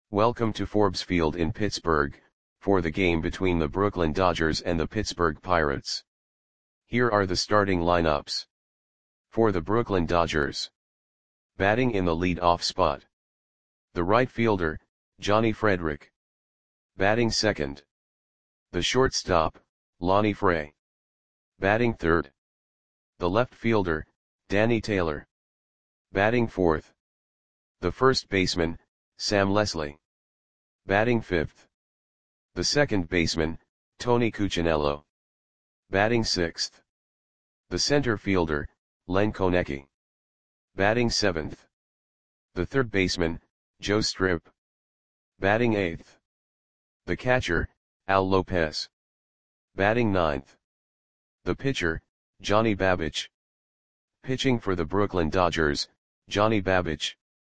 Welcome to Forbes Field in Pittsburgh, for the game between the Brooklyn Dodgers and the Pittsburgh Pirates. Here are the starting lineups. For the Brooklyn Dodgers. Batting in the lead-off spot. The right fielder, Johnny Frederick. Batting second. The shortstop, Lonnie Fray. Batting third. The left fielder, Danny Taylor. Batting fourth. The first baseman, Sam Leslie. Batting fifth. The second baseman, Tony Cuccinello. Batting sixth. The center fielder, Len Konecki. Batting seventh. The third baseman, Joe Strip. Batting eighth. The catcher, Al Lopez. Batting ninth. The pitcher, Johnny Babich. Pitching for the Brooklyn Dodgers, Johnny Babich.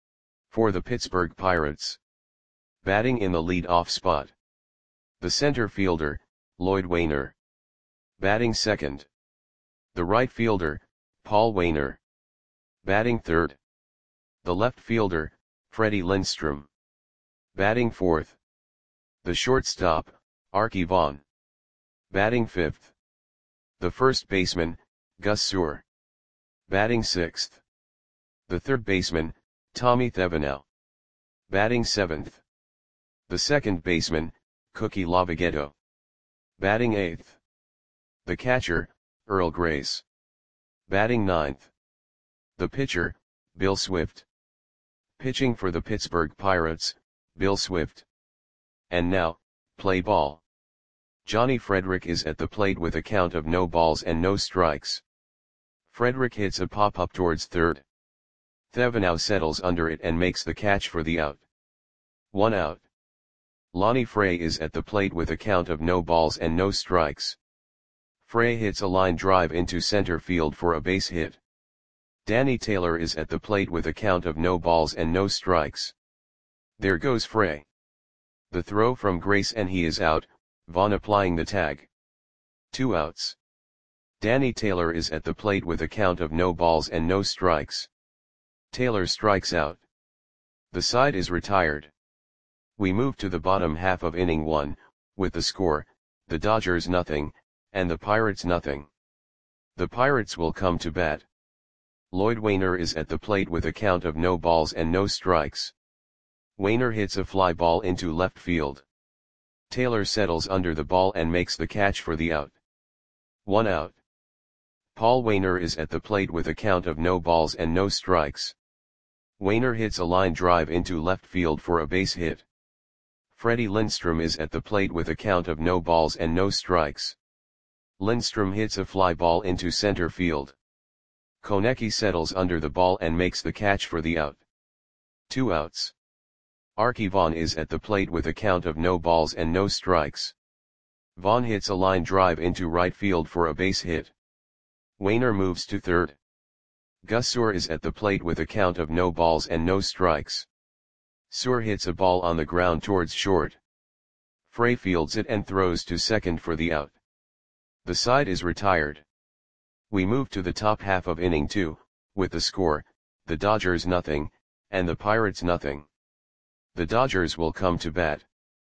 For the Pittsburgh Pirates. Batting in the lead-off spot. The center fielder, Lloyd Wainer. Batting second. The right fielder, Paul Wainer. Batting third. The left fielder, Freddie Lindstrom. Batting fourth. The shortstop, Arky Vaughan. Batting fifth. The first baseman, Gus Suhr. Batting sixth. The third baseman, Tommy Thevenot. Batting seventh. The second baseman, Cookie Lavagetto. Batting eighth. The catcher, Earl Grace. Batting ninth. The pitcher, Bill Swift. Pitching for the Pittsburgh Pirates, Bill Swift. And now, play ball. Johnny Frederick is at the plate with a count of no balls and no strikes. Frederick hits a pop-up towards third. Thevenot settles under it and makes the catch for the out. 1 out. Lonnie Fray is at the plate with a count of no balls and no strikes. Fray hits a line drive into center field for a base hit. Danny Taylor is at the plate with a count of no balls and no strikes. There goes Fray. The throw from Grace and he is out, Vaughan applying the tag. 2 outs. Danny Taylor is at the plate with a count of no balls and no strikes. Taylor strikes out. The side is retired. We move to the bottom half of inning 1, with the score, the Dodgers nothing, and the Pirates nothing. The Pirates will come to bat. Lloyd Wainer is at the plate with a count of no balls and no strikes. Wainer hits a fly ball into left field. Taylor settles under the ball and makes the catch for the out. 1 out. Paul Wainer is at the plate with a count of no balls and no strikes. Wainer hits a line drive into left field for a base hit. Freddie Lindstrom is at the plate with a count of no balls and no strikes. Lindstrom hits a fly ball into center field. Konecki settles under the ball and makes the catch for the out. 2 outs. Arky Vaughan is at the plate with a count of no balls and no strikes. Vaughan hits a line drive into right field for a base hit. Wainer moves to third. Gus Suhr is at the plate with a count of no balls and no strikes. Suhr hits a ball on the ground towards short. Fray fields it and throws to second for the out. The side is retired. We move to the top half of inning 2, with the score, the Dodgers nothing, and the Pirates nothing. The Dodgers will come to bat.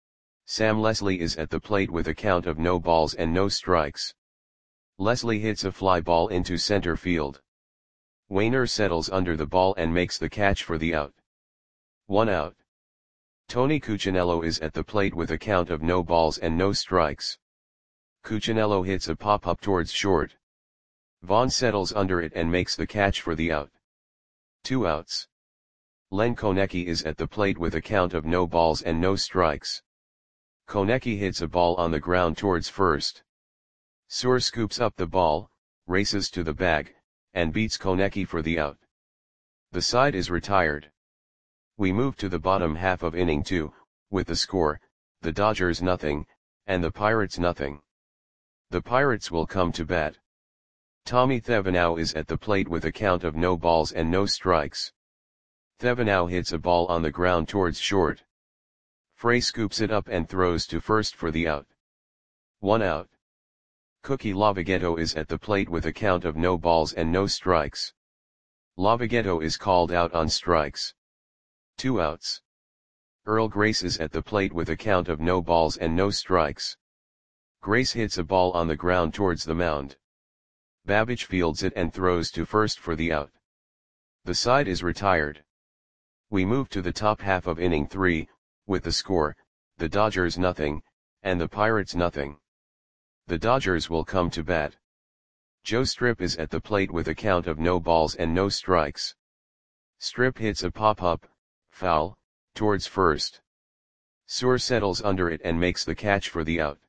Sam Leslie is at the plate with a count of no balls and no strikes. Leslie hits a fly ball into center field. Wainer settles under the ball and makes the catch for the out. 1 out. Tony Cuccinello is at the plate with a count of no balls and no strikes. Cuccinello hits a pop-up towards short. Vaughan settles under it and makes the catch for the out. 2 outs. Len Konecki is at the plate with a count of no balls and no strikes. Konecki hits a ball on the ground towards first. Suhr scoops up the ball, races to the bag, and beats Konecki for the out. The side is retired. We move to the bottom half of inning 2, with the score, the Dodgers nothing, and the Pirates nothing. The Pirates will come to bat. Tommy Thevenot is at the plate with a count of no balls and no strikes. Thevenot hits a ball on the ground towards short. Fray scoops it up and throws to first for the out. 1 out. Cookie Lavagetto is at the plate with a count of no balls and no strikes. Lavagetto is called out on strikes. 2 outs. Earl Grace is at the plate with a count of no balls and no strikes. Grace hits a ball on the ground towards the mound. Babbage fields it and throws to first for the out. The side is retired. We move to the top half of inning 3, with the score, the Dodgers nothing, and the Pirates nothing. The Dodgers will come to bat. Joe Strip is at the plate with a count of no balls and no strikes. Strip hits a pop-up, foul, towards first. Suhr settles under it and makes the catch for the out.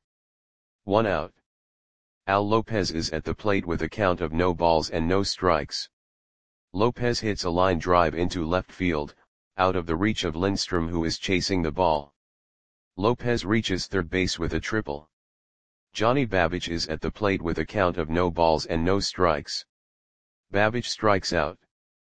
1 out. Al Lopez is at the plate with a count of no balls and no strikes. Lopez hits a line drive into left field, out of the reach of Lindstrom, who is chasing the ball. Lopez reaches third base with a triple. Johnny Babbage is at the plate with a count of no balls and no strikes. Babbage strikes out.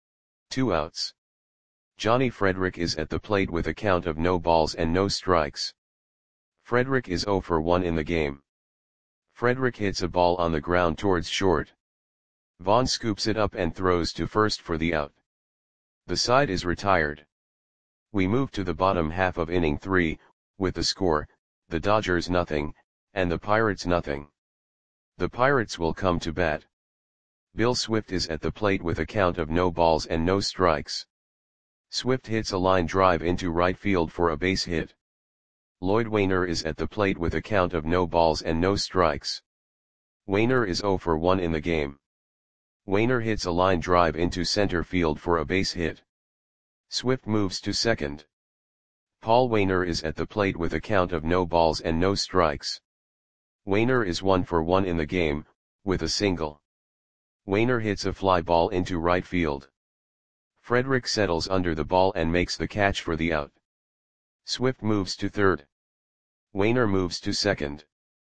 2 outs. Johnny Frederick is at the plate with a count of no balls and no strikes. Frederick is 0 for 1 in the game. Frederick hits a ball on the ground towards short. Vaughn scoops it up and throws to first for the out. The side is retired. We move to the bottom half of inning 3, with the score, the Dodgers nothing, and the Pirates nothing. The Pirates will come to bat. Bill Swift is at the plate with a count of no balls and no strikes. Swift hits a line drive into right field for a base hit. Lloyd Wainer is at the plate with a count of no balls and no strikes. Wainer is 0 for 1 in the game. Wainer hits a line drive into center field for a base hit. Swift moves to second. Paul Wainer is at the plate with a count of no balls and no strikes. Wainer is 1 for 1 in the game, with a single. Wainer hits a fly ball into right field. Frederick settles under the ball and makes the catch for the out. Swift moves to third. Wainer moves to second.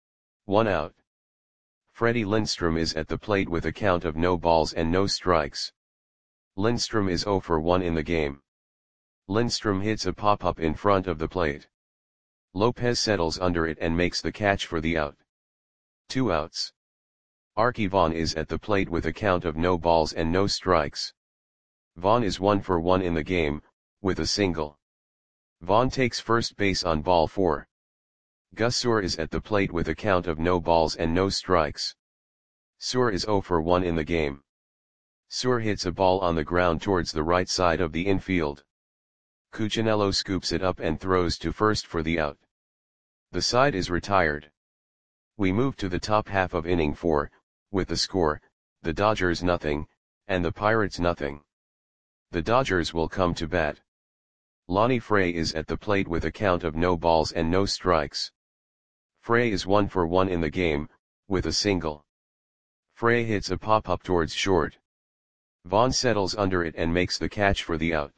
1 out. Freddie Lindstrom is at the plate with a count of no balls and no strikes. Lindstrom is 0 for 1 in the game. Lindstrom hits a pop-up in front of the plate. Lopez settles under it and makes the catch for the out. 2 outs. Arky Vaughan is at the plate with a count of no balls and no strikes. Vaughan is 1 for 1 in the game, with a single. Vaughan takes first base on ball 4. Gus Suhr is at the plate with a count of no balls and no strikes. Suhr is 0 for 1 in the game. Suhr hits a ball on the ground towards the right side of the infield. Cuccinello scoops it up and throws to first for the out. The side is retired. We move to the top half of inning 4, with the score, the Dodgers nothing, and the Pirates nothing. The Dodgers will come to bat. Lonnie Fray is at the plate with a count of no balls and no strikes. Fray is 1 for 1 in the game, with a single. Fray hits a pop-up towards short. Vaughn settles under it and makes the catch for the out.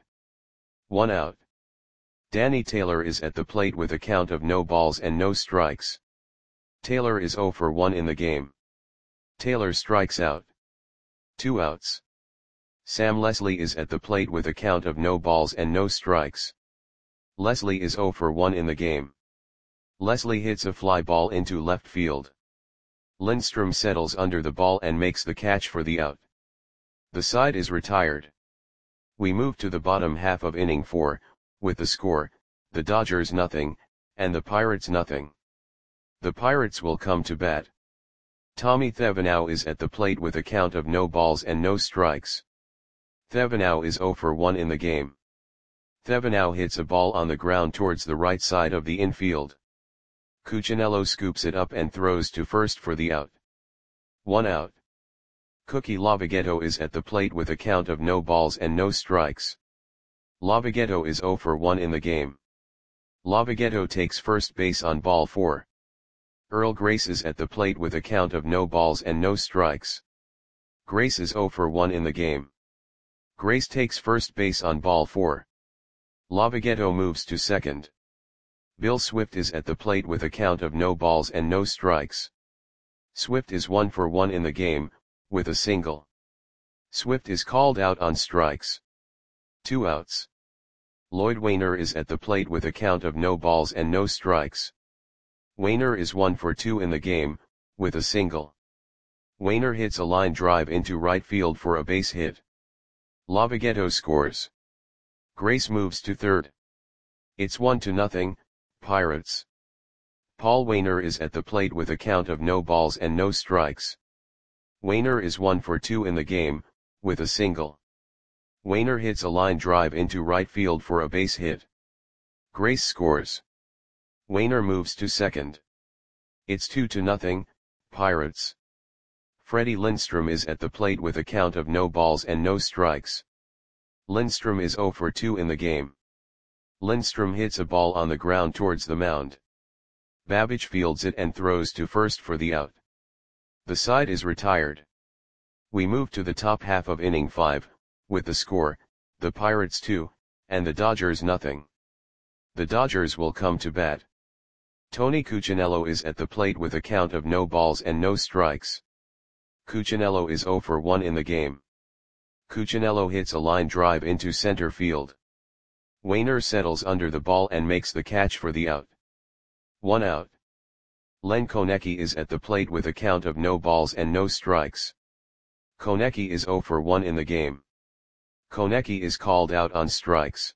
1 out. Danny Taylor is at the plate with a count of no balls and no strikes. Taylor is 0 for 1 in the game. Taylor strikes out. 2 outs. Sam Leslie is at the plate with a count of no balls and no strikes. Leslie is 0 for 1 in the game. Leslie hits a fly ball into left field. Lindstrom settles under the ball and makes the catch for the out. The side is retired. We move to the bottom half of inning 4, with the score, the Dodgers nothing, and the Pirates nothing. The Pirates will come to bat. Tommy Thevenot is at the plate with a count of no balls and no strikes. Thevenot is 0 for 1 in the game. Thevenot hits a ball on the ground towards the right side of the infield. Cuccinello scoops it up and throws to first for the out. 1 out. Cookie Lavagetto is at the plate with a count of no balls and no strikes. Lavagetto is 0 for 1 in the game. Lavagetto takes first base on ball 4. Earl Grace is at the plate with a count of no balls and no strikes. Grace is 0 for 1 in the game. Grace takes first base on ball 4. Lavagetto moves to second. Bill Swift is at the plate with a count of no balls and no strikes. Swift is 1 for 1 in the game, with a single. Swift is called out on strikes. 2 outs. Lloyd Wainer is at the plate with a count of no balls and no strikes. Wainer is 1 for 2 in the game, with a single. Wainer hits a line drive into right field for a base hit. Lavagetto scores. Grace moves to third. It's 1-0, Pirates. Paul Waner is at the plate with a count of no balls and no strikes. Waner is 1 for 2 in the game, with a single. Waner hits a line drive into right field for a base hit. Grace scores. Waner moves to second. It's 2-0, Pirates. Freddie Lindstrom is at the plate with a count of no balls and no strikes. Lindstrom is 0 for 2 in the game. Lindstrom hits a ball on the ground towards the mound. Babbage fields it and throws to first for the out. The side is retired. We move to the top half of inning 5, with the score, the Pirates 2, and the Dodgers nothing. The Dodgers will come to bat. Tony Cuccinello is at the plate with a count of no balls and no strikes. Cuccinello is 0 for 1 in the game. Cuccinello hits a line drive into center field. Waner settles under the ball and makes the catch for the out. 1 out. Len Konecki is at the plate with a count of no balls and no strikes. Konecki is 0 for 1 in the game. Konecki is called out on strikes.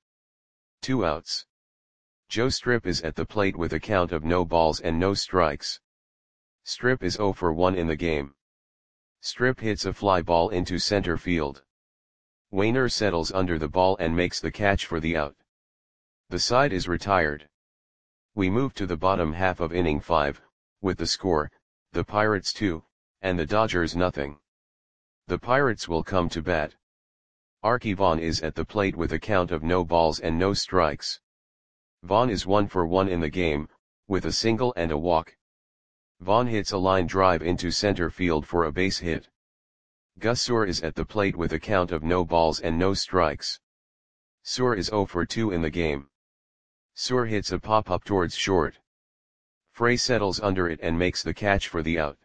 2 outs. Joe Strip is at the plate with a count of no balls and no strikes. Strip is 0 for 1 in the game. Strip hits a fly ball into center field. Waner settles under the ball and makes the catch for the out. The side is retired. We move to the bottom half of inning 5, with the score, the Pirates 2, and the Dodgers nothing. The Pirates will come to bat. Arky Vaughan is at the plate with a count of no balls and no strikes. Vaughan is 1 for 1 in the game, with a single and a walk. Vaughan hits a line drive into center field for a base hit. Gus Suhr is at the plate with a count of no balls and no strikes. Suhr is 0 for 2 in the game. Suhr hits a pop-up towards short. Frey settles under it and makes the catch for the out.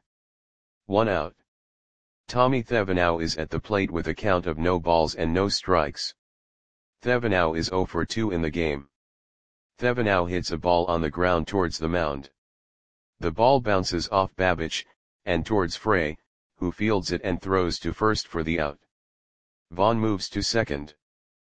1 out. Tommy Thevenot is at the plate with a count of no balls and no strikes. Thevenot is 0 for 2 in the game. Thevenot hits a ball on the ground towards the mound. The ball bounces off Babbage, and towards Frey, who fields it and throws to first for the out. Vaughan moves to second.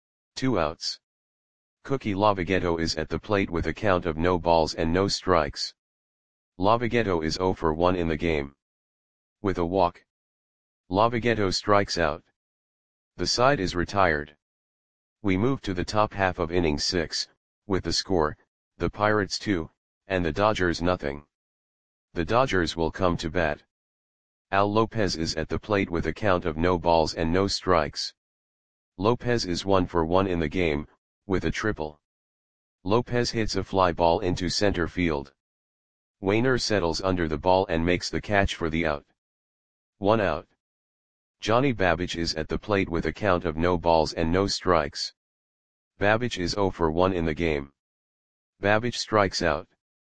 2 outs. Cookie Lavogetto is at the plate with a count of no balls and no strikes. Lavogetto is 0 for 1 in the game. With a walk, Lavogetto strikes out. The side is retired. We move to the top half of inning 6, with the score, the Pirates 2, and the Dodgers nothing. The Dodgers will come to bat. Al Lopez is at the plate with a count of no balls and no strikes. Lopez is 1 for 1 in the game, with a triple. Lopez hits a fly ball into center field. Waner settles under the ball and makes the catch for the out. 1 out. Johnny Babbage is at the plate with a count of no balls and no strikes. Babbage is 0 for 1 in the game. Babbage strikes out.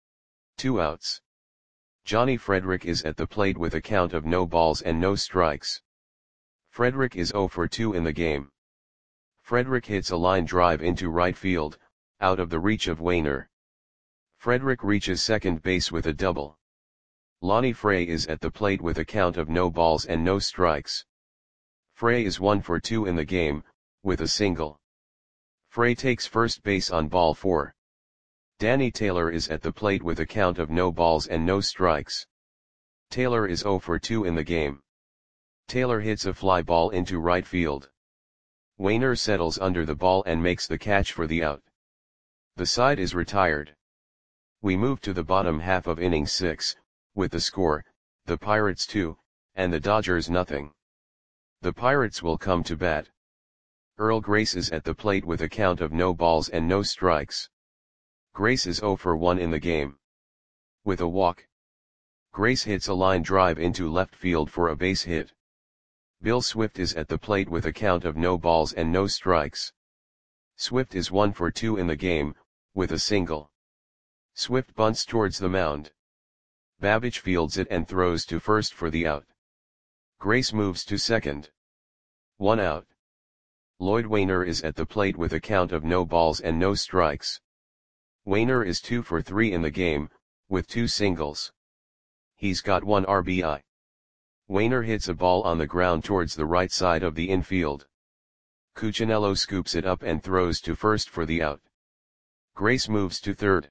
2 outs. Johnny Frederick is at the plate with a count of no balls and no strikes. Frederick is 0 for 2 in the game. Frederick hits a line drive into right field, out of the reach of Waner. Frederick reaches second base with a double. Lonnie Frey is at the plate with a count of no balls and no strikes. Frey is 1 for 2 in the game, with a single. Frey takes first base on ball 4. Danny Taylor is at the plate with a count of no balls and no strikes. Taylor is 0 for 2 in the game. Taylor hits a fly ball into right field. Waner settles under the ball and makes the catch for the out. The side is retired. We move to the bottom half of inning 6, with the score, the Pirates 2, and the Dodgers nothing. The Pirates will come to bat. Earl Grace is at the plate with a count of no balls and no strikes. Grace is 0 for 1 in the game. With a walk, Grace hits a line drive into left field for a base hit. Bill Swift is at the plate with a count of no balls and no strikes. Swift is 1 for 2 in the game, with a single. Swift bunts towards the mound. Babbage fields it and throws to first for the out. Grace moves to second. 1 out. Lloyd Waner is at the plate with a count of no balls and no strikes. Waner is 2 for 3 in the game, with 2 singles. He's got 1 RBI. Waner hits a ball on the ground towards the right side of the infield. Cuccinello scoops it up and throws to first for the out. Grace moves to third.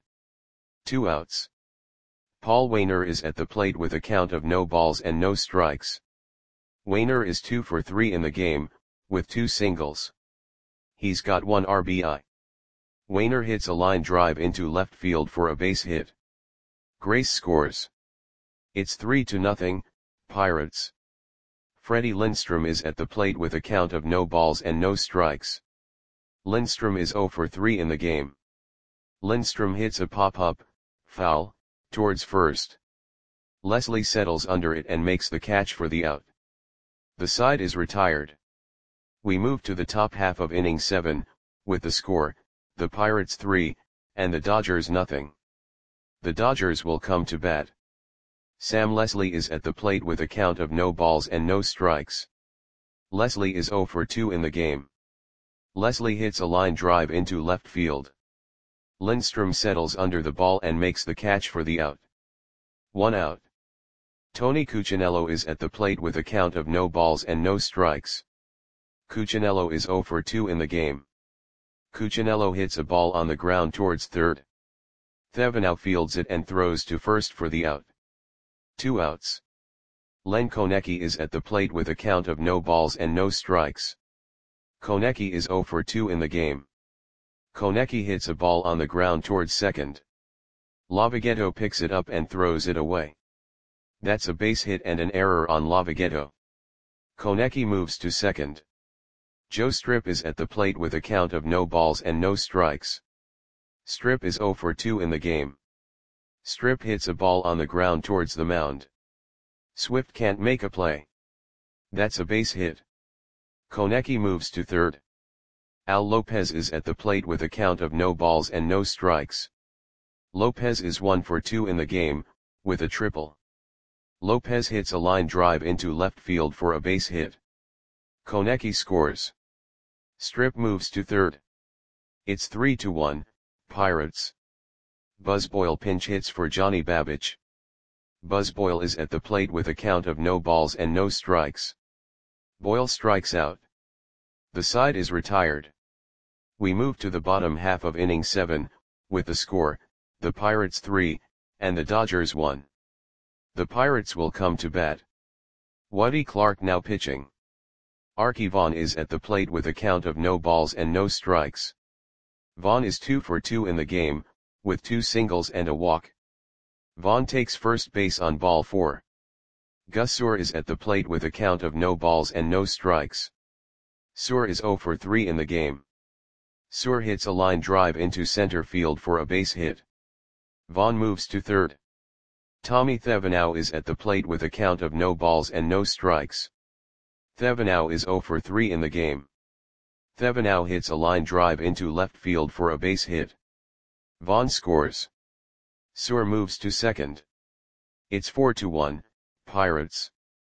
2 outs. Paul Waner is at the plate with a count of no balls and no strikes. Waner is 2 for 3 in the game, with 2 singles. He's got 1 RBI. Waner hits a line drive into left field for a base hit. Grace scores. It's 3-0, Pirates. Freddie Lindstrom is at the plate with a count of no balls and no strikes. Lindstrom is 0 for 3 in the game. Lindstrom hits a pop-up, foul, towards first. Leslie settles under it and makes the catch for the out. The side is retired. We move to the top half of inning 7, with the score, the Pirates 3, and the Dodgers nothing. The Dodgers will come to bat. Sam Leslie is at the plate with a count of no balls and no strikes. Leslie is 0 for 2 in the game. Leslie hits a line drive into left field. Lindstrom settles under the ball and makes the catch for the out. 1 out. Tony Cuccinello is at the plate with a count of no balls and no strikes. Cuccinello is 0 for 2 in the game. Cuccinello hits a ball on the ground towards third. Thevenot fields it and throws to first for the out. 2 outs. Len Konecki is at the plate with a count of no balls and no strikes. Konecki is 0 for 2 in the game. Konecki hits a ball on the ground towards second. Lavogetto picks it up and throws it away. That's a base hit and an error on Lavogetto. Konecki moves to second. Joe Strip is at the plate with a count of no balls and no strikes. Strip is 0 for 2 in the game. Strip hits a ball on the ground towards the mound. Swift can't make a play. That's a base hit. Konecki moves to third. Al Lopez is at the plate with a count of no balls and no strikes. Lopez is 1 for 2 in the game, with a triple. Lopez hits a line drive into left field for a base hit. Konecki scores. Strip moves to third. It's 3-1, Pirates. Buzz Boyle pinch hits for Johnny Babich. Buzz Boyle is at the plate with a count of no balls and no strikes. Boyle strikes out. The side is retired. We move to the bottom half of inning 7, with the score, the Pirates 3, and the Dodgers 1. The Pirates will come to bat. Woody Clark now pitching. Archie Vaughn is at the plate with a count of no balls and no strikes. Vaughn is 2 for 2 in the game, with 2 singles and a walk. Vaughn takes first base on ball 4. Gus Suhr is at the plate with a count of no balls and no strikes. Suhr is 0 for 3 in the game. Suhr hits a line drive into center field for a base hit. Vaughn moves to third. Tommy Thevenot is at the plate with a count of no balls and no strikes. Thevenot is 0 for 3 in the game. Thevenot hits a line drive into left field for a base hit. Vaughn scores. Suhr moves to second. It's 4-1, Pirates.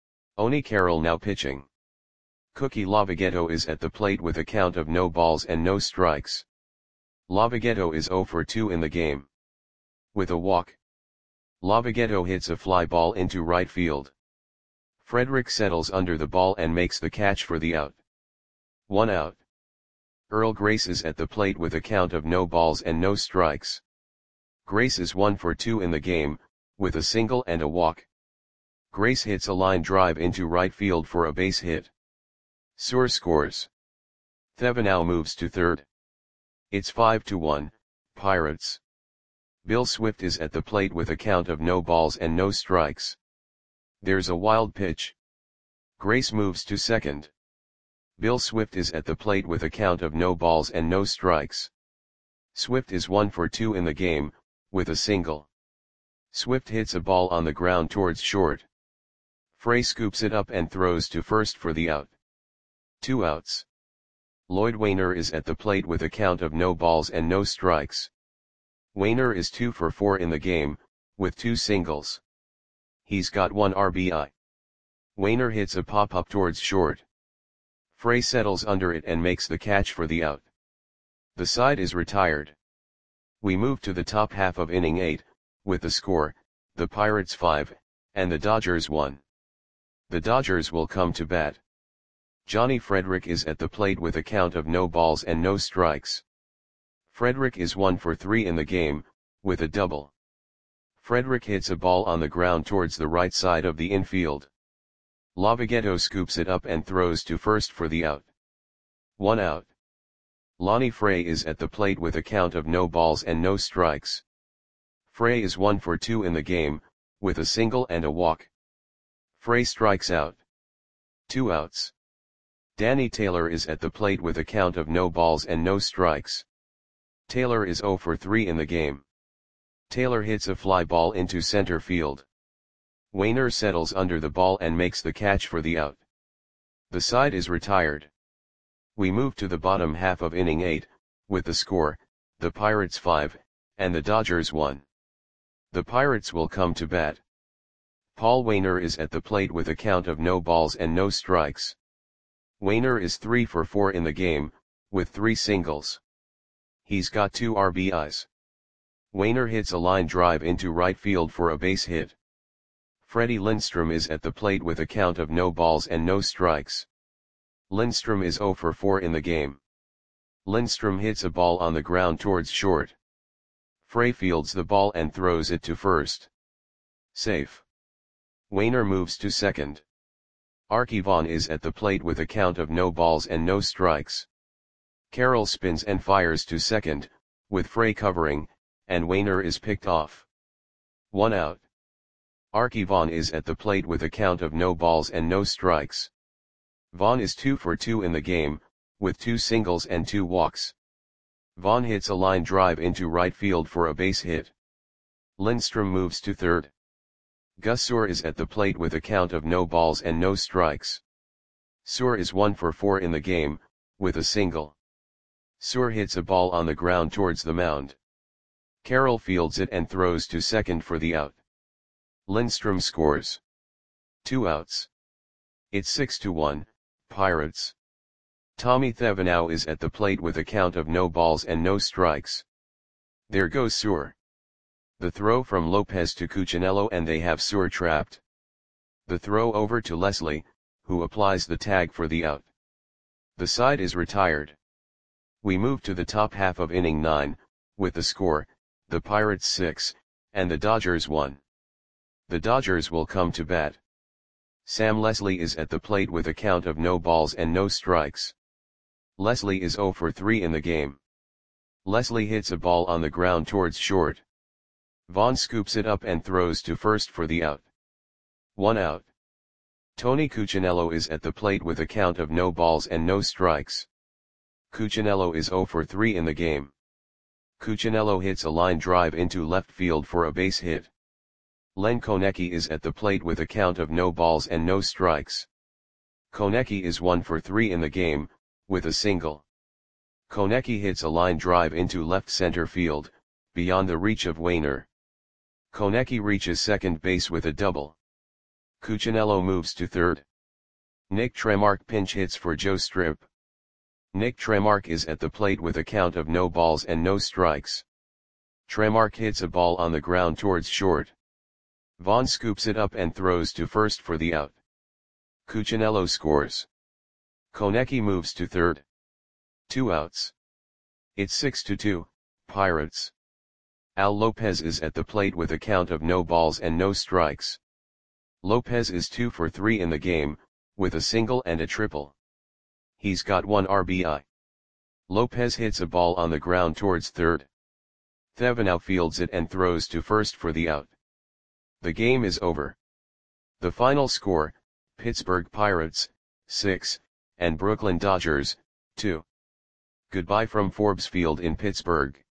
Oni Carroll now pitching. Cookie Lavogetto is at the plate with a count of no balls and no strikes. Lavogetto is 0 for 2 in the game. With a walk. Lavogetto hits a fly ball into right field. Frederick settles under the ball and makes the catch for the out. 1 out. Earl Grace is at the plate with a count of no balls and no strikes. Grace is 1 for 2 in the game, with a single and a walk. Grace hits a line drive into right field for a base hit. Suhr scores. Thevenot moves to third. It's 5-1, Pirates. Bill Swift is at the plate with a count of no balls and no strikes. There's a wild pitch. Grace moves to second. Bill Swift is at the plate with a count of no balls and no strikes. Swift is 1 for 2 in the game, with a single. Swift hits a ball on the ground towards short. Frey scoops it up and throws to first for the out. 2 outs. Lloyd Waner is at the plate with a count of no balls and no strikes. Waner is 2 for 4 in the game, with 2 singles. He's got 1 RBI. Waner hits a pop-up towards short. Frey settles under it and makes the catch for the out. The side is retired. We move to the top half of inning 8, with the score, the Pirates 5, and the Dodgers 1. The Dodgers will come to bat. Johnny Frederick is at the plate with a count of no balls and no strikes. Frederick is 1 for 3 in the game, with a double. Frederick hits a ball on the ground towards the right side of the infield. Lavogetto scoops it up and throws to first for the out. 1 out. Lonnie Frey is at the plate with a count of no balls and no strikes. Frey is 1 for 2 in the game, with a single and a walk. Frey strikes out. 2 outs. Danny Taylor is at the plate with a count of no balls and no strikes. Taylor is 0 for 3 in the game. Taylor hits a fly ball into center field. Wainer settles under the ball and makes the catch for the out. The side is retired. We move to the bottom half of inning 8, with the score, the Pirates 5, and the Dodgers 1. The Pirates will come to bat. Paul Wainer is at the plate with a count of no balls and no strikes. Wainer is 3 for 4 in the game, with 3 singles. He's got 2 RBIs. Wainer hits a line drive into right field for a base hit. Freddie Lindstrom is at the plate with a count of no balls and no strikes. Lindstrom is 0 for 4 in the game. Lindstrom hits a ball on the ground towards short. Frey fields the ball and throws it to first. Safe. Wainer moves to second. Arky Vaughan is at the plate with a count of no balls and no strikes. Carroll spins and fires to second, with Frey covering, and Wainer is picked off. 1 out. Arky Vaughan is at the plate with a count of no balls and no strikes. Vaughan is 2 for 2 in the game, with 2 singles and 2 walks. Vaughan hits a line drive into right field for a base hit. Lindstrom moves to third. Gus Suhr is at the plate with a count of no balls and no strikes. Suhr is 1 for 4 in the game, with a single. Suhr hits a ball on the ground towards the mound. Carroll fields it and throws to second for the out. Lindstrom scores. 2 outs. It's 6-1, Pirates. Tommy Thevenot is at the plate with a count of no balls and no strikes. There goes Suhr. The throw from Lopez to Cuccinello and they have Suhr trapped. The throw over to Leslie, who applies the tag for the out. The side is retired. We move to the top half of inning 9, with the score, the Pirates 6, and the Dodgers 1. The Dodgers will come to bat. Sam Leslie is at the plate with a count of no balls and no strikes. Leslie is 0 for 3 in the game. Leslie hits a ball on the ground towards short. Vaughan scoops it up and throws to first for the out. 1 out. Tony Cuccinello is at the plate with a count of no balls and no strikes. Cuccinello is 0 for 3 in the game. Cuccinello hits a line drive into left field for a base hit. Len Konecki is at the plate with a count of no balls and no strikes. Konecki is 1 for 3 in the game, with a single. Konecki hits a line drive into left center field, beyond the reach of Wainer. Konecki reaches second base with a double. Cuccinello moves to third. Nick Tremark pinch hits for Joe Strip. Nick Tremark is at the plate with a count of no balls and no strikes. Tremark hits a ball on the ground towards short. Vaughan scoops it up and throws to first for the out. Cuccinello scores. Konecki moves to third. 2 outs. It's 6-2, Pirates. Al Lopez is at the plate with a count of no balls and no strikes. Lopez is 2 for 3 in the game, with a single and a triple. He's got 1 RBI. Lopez hits a ball on the ground towards third. Thevenot fields it and throws to first for the out. The game is over. The final score, Pittsburgh Pirates, 6, and Brooklyn Dodgers, 2. Goodbye from Forbes Field in Pittsburgh.